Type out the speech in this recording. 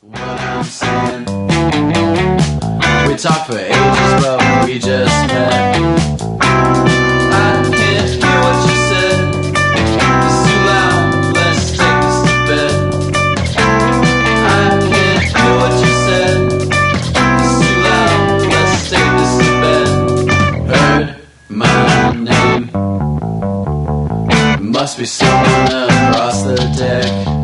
what I'm saying. We talked for ages, but we just met. I can't hear what you said. It's too loud, let's take this to bed. I can't hear what you said. It's too loud, let's take this to bed. Heard my name. Must be someone across the deck.